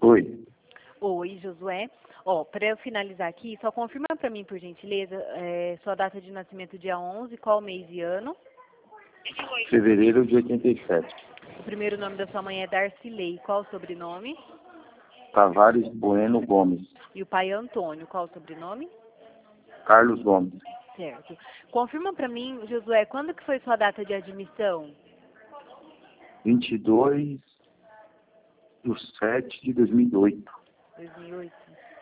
Oi, Oi, Josué. Ó, para eu finalizar aqui, só confirma para mim, por gentileza, sua data de nascimento dia 11, qual mês e ano. fevereiro de 87. O primeiro nome da sua mãe é Darcilei, qual o sobrenome? Tavares Bueno Gomes. E o pai é Antônio, qual o sobrenome? Carlos Gomes. Certo. Confirma para mim, Josué, quando que foi sua data de admissão? 22/7/2008. 2008.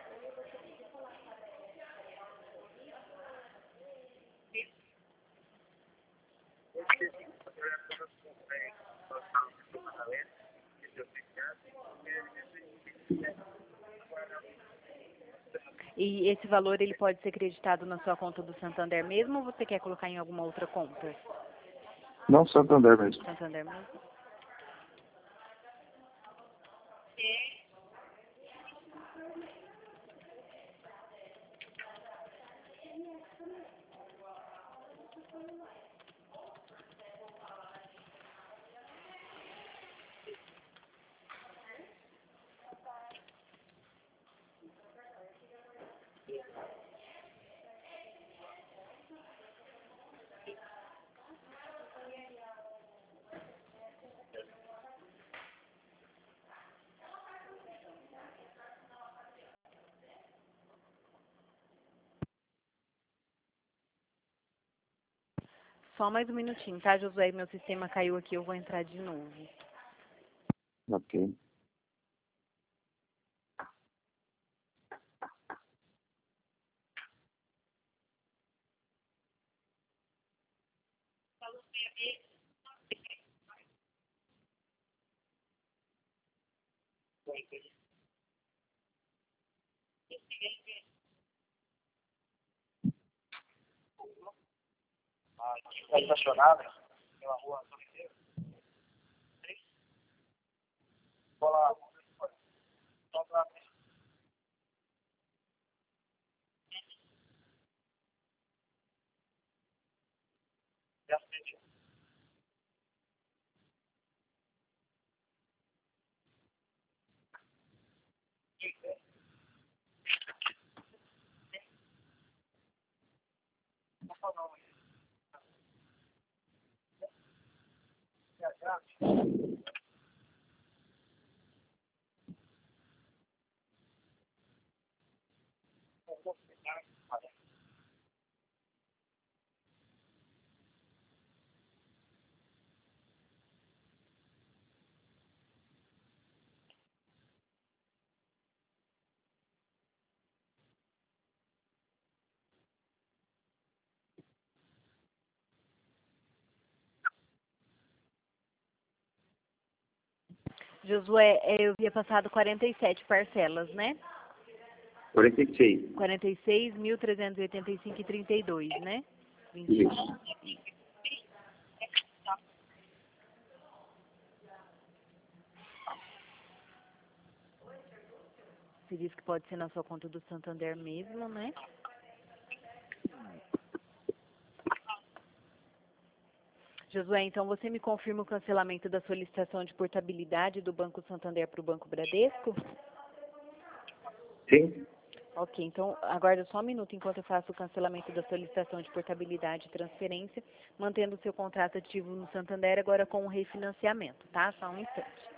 E esse valor ele pode ser creditado na sua conta do Santander mesmo ou você quer colocar em alguma outra conta? Não, Santander mesmo. Santander mesmo? Só mais um minutinho, tá, Josué? Meu sistema caiu aqui, eu vou entrar de novo. Ok. Está estacionada pela rua Soledeira. Bola. Só pra Josué, eu havia passado 47 parcelas, né? 46. 46.385,32, né? 20. Isso. Você disse que pode ser na sua conta do Santander mesmo, né? Josué, então você me confirma o cancelamento da solicitação de portabilidade do Banco Santander para o Banco Bradesco? Sim? Ok, então aguarda só um minuto enquanto eu faço o cancelamento da solicitação de portabilidade e transferência, mantendo o seu contrato ativo no Santander agora com o refinanciamento, tá? Só um instante.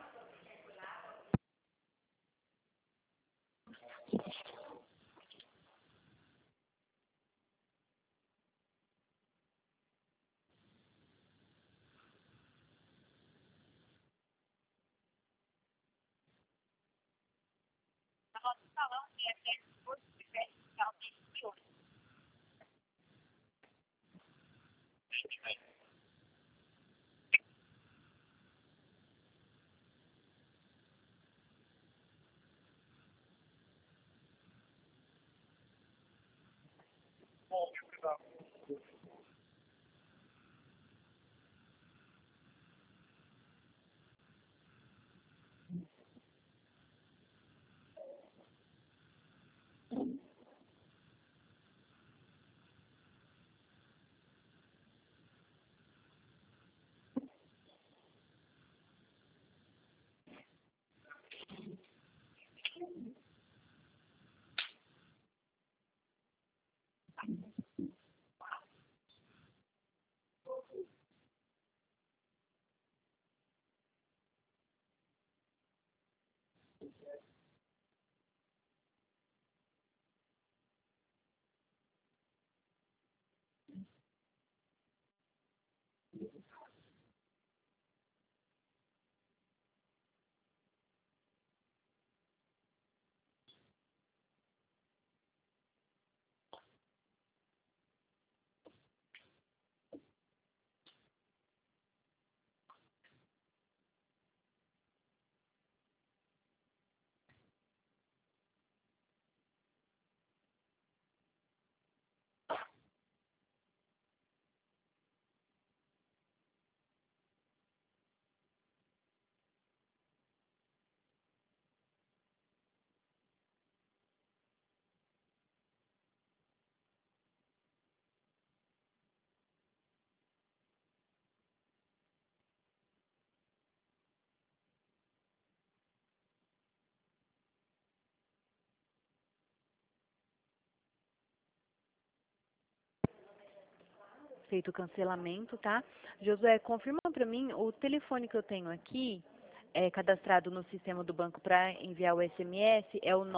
feito o cancelamento, tá? Josué, confirma para mim, o telefone que eu tenho aqui, cadastrado no sistema do banco para enviar o SMS, é o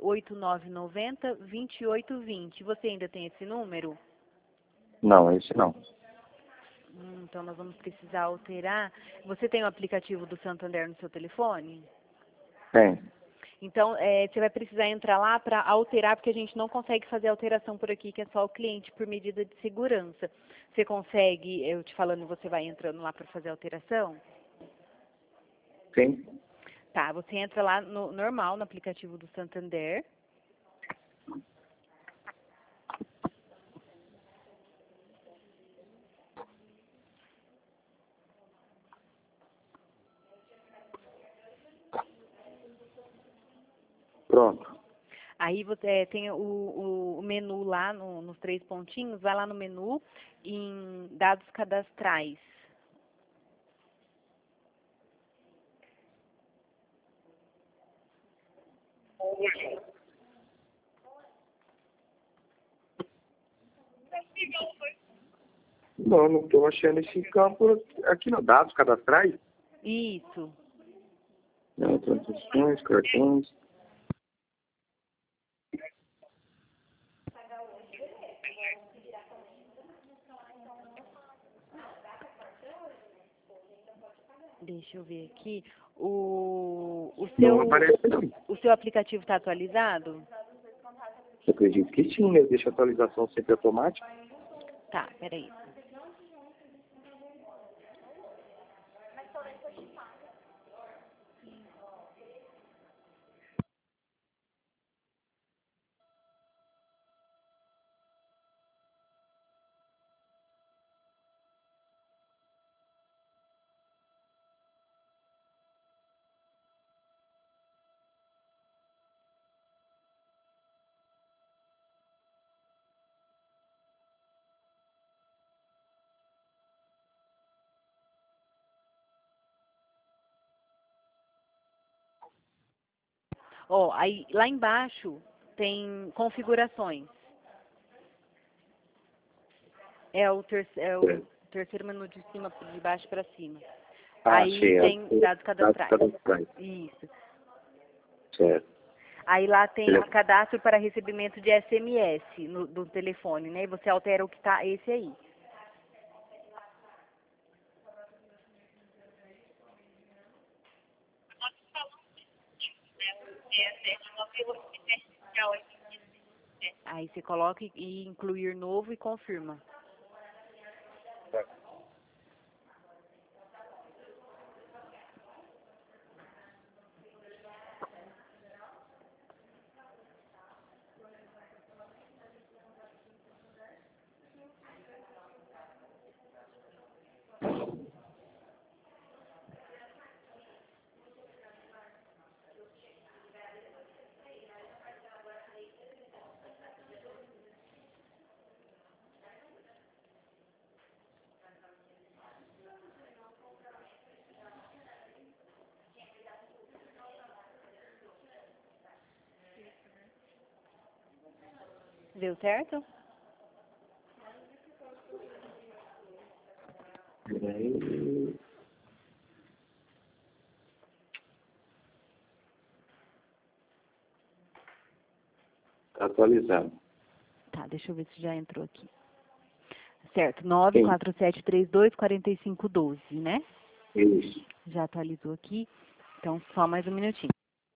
98990-2820. Você ainda tem esse número? Não, esse não. Então, nós vamos precisar alterar. Você tem o aplicativo do Santander no seu telefone? Tem. Então, você vai precisar entrar lá para alterar, porque a gente não consegue fazer alteração por aqui, que é só o cliente por medida de segurança. Você consegue, eu te falando, você vai entrando lá para fazer a alteração? Sim. Tá, você entra lá no normal, no aplicativo do Santander. Pronto. Aí você tem o menu lá nos 3 pontinhos, vai lá no menu em dados cadastrais. Não, não estou achando esse campo aqui no dados cadastrais. Isso. Não, transações, cartões. Deixa eu ver aqui. O Não aparece não. seu aplicativo está atualizado? Eu acredito que sim, né? Deixa a atualização sempre automática. Tá, peraí. Ó, aí lá embaixo tem configurações. É o terceiro menu de cima, de baixo para cima. Aí Achei. tem dados cadastrais. cadastrais. Isso. Certo. Aí lá tem Ele- cadastro para recebimento de SMS do telefone, né? E você altera o que tá esse aí. Aí você coloca e incluir novo e confirma. Deu certo? Peraí. Tá atualizado. Tá, deixa eu ver se já entrou aqui. Certo, 947324512, né? Isso. Já atualizou aqui. Então, só mais um minutinho.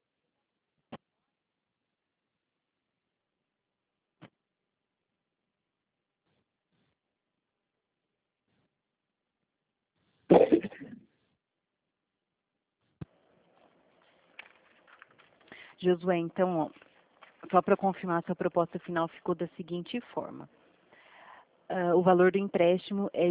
Josué, então, ó, só para confirmar, sua proposta final ficou da seguinte forma. O valor do empréstimo é